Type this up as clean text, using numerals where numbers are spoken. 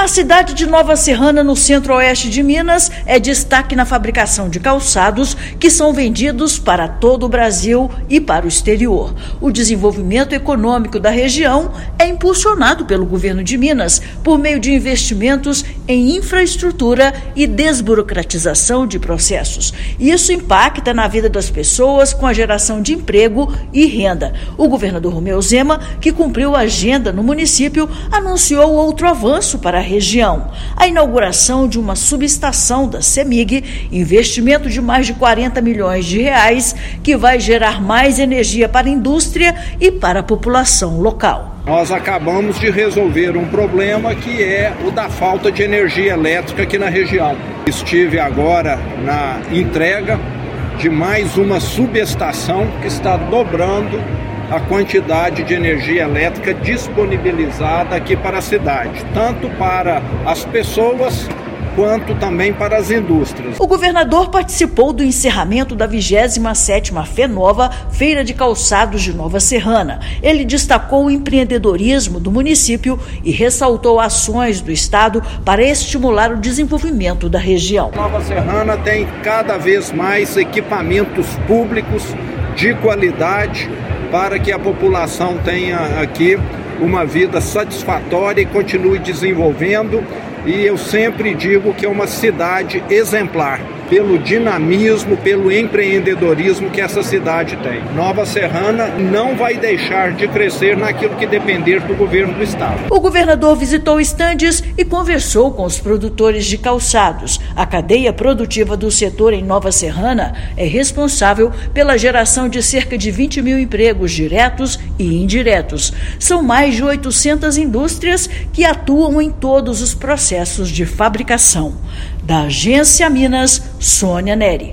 cidade de Nova Serrana, no centro-oeste de Minas, é destaque na fabricação de calçados que são vendidos para todo o Brasil e para o exterior. O desenvolvimento econômico da região é impulsionado pelo governo de Minas por meio de investimentos em infraestrutura e desburocratização de processos. Isso impacta na vida das pessoas com a geração de emprego e renda. O governador Romeu Zema, que cumpriu a agenda no município, anunciou outro avanço para a região: a inauguração de uma subestação da CEMIG, investimento de mais de 40 milhões de reais, que vai gerar mais energia para a indústria e para a população local. Nós acabamos de resolver um problema que é o da falta de energia elétrica aqui na região. Estive agora na entrega de mais uma subestação que está dobrando a quantidade de energia elétrica disponibilizada aqui para a cidade, tanto para as pessoas quanto também para as indústrias. O governador participou do encerramento da 27ª FENOVA, Feira de Calçados de Nova Serrana. Ele destacou o empreendedorismo do município e ressaltou ações do Estado para estimular o desenvolvimento da região. Nova Serrana tem cada vez mais equipamentos públicos de qualidade para que a população tenha aqui uma vida satisfatória e continue desenvolvendo. E eu sempre digo que é uma cidade exemplar pelo dinamismo, pelo empreendedorismo que essa cidade tem. Nova Serrana não vai deixar de crescer naquilo que depender do governo do estado. O governador visitou estandes e conversou com os produtores de calçados. A cadeia produtiva do setor em Nova Serrana é responsável pela geração de cerca de 20 mil empregos diretos e indiretos. São mais de 800 indústrias que atuam em todos os processos de fabricação. Da Agência Minas, Sônia Neri.